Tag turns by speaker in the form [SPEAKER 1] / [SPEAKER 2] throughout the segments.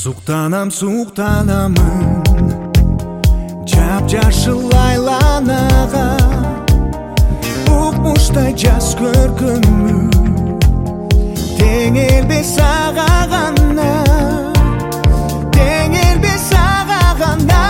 [SPEAKER 1] Суктанамын жап-жашыл айланага, укмуштай жас көркөмү тең элбес ага гана, тең элбес ага гана.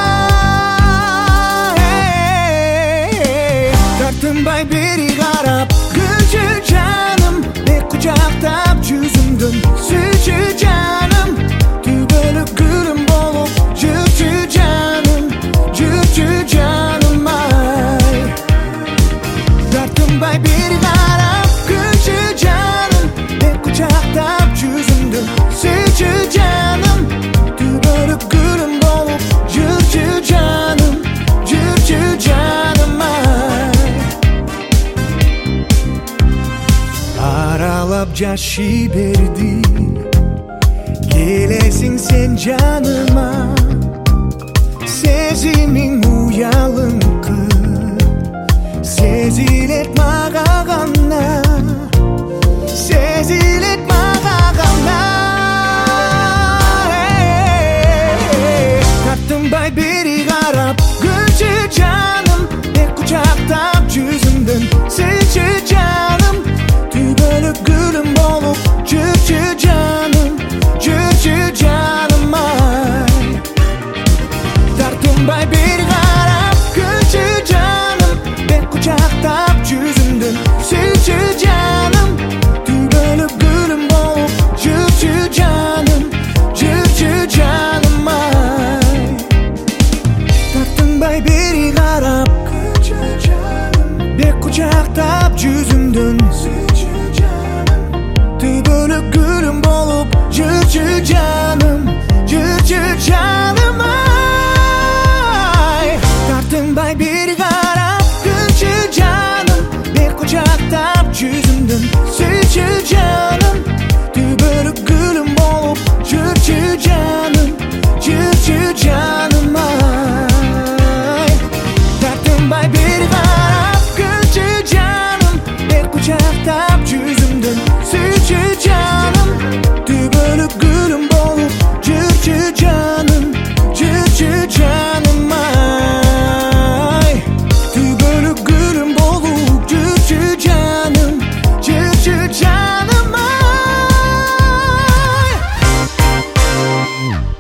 [SPEAKER 1] Тартынбай бери карап күлчү жаным, бек кучактап жүзүмдөн сүйчү жаным, түбөлүк гүлүм болуп жүрчү жаным, жүрчү жаным ай. Тартынбай бери карап күлчү жаным, бек кучактап жүзүмдөн сүйчү жаным, түбөлүк гүлүм болуп жүрчү жаным, жүрчү жаным ай. Аралап жаши берди келесиң сен жаныма, сезимиң уялыңкы сезилет мага гана, сезилет мага гана. Тартынбай бери карап күлчү жаным, бек кучактап жүзүмдөн сүйчү жаным, түбөлүк гүлүм болуп жүрчү жаным, жүрчү жаным ай. Тартынбай бери карап күлчү жаным, бек кучактап жүзүмдөн сүйчү жаным, түбөлүк гүлүм болуп жүрчү жаным, жүрчү жаным ай. Тартынбай бери карап күлчү жаным, бек кучактап жүзүмдөн сүйчү жаным, түбөлүк гүлүм болуп жүрчү жаным, жүрчү жаным ай. Тартынбай бери карап күлчү жаным, бек кучактап жүзүмдөн сүйчү жаным, түбөлүк гүлүм болуп жүрчү жаным, жүрчү жаным ай. Тартынбай бери карап күлчү жаным, бек кучактап жүзүмдөн сүйчү жаным, түбөлүк гүлүм болуп жүрчү жаным, жүрчү жаным ай. Түбөлүк гүлүм болуп жүрчү жаным, жүрчү жаным ай.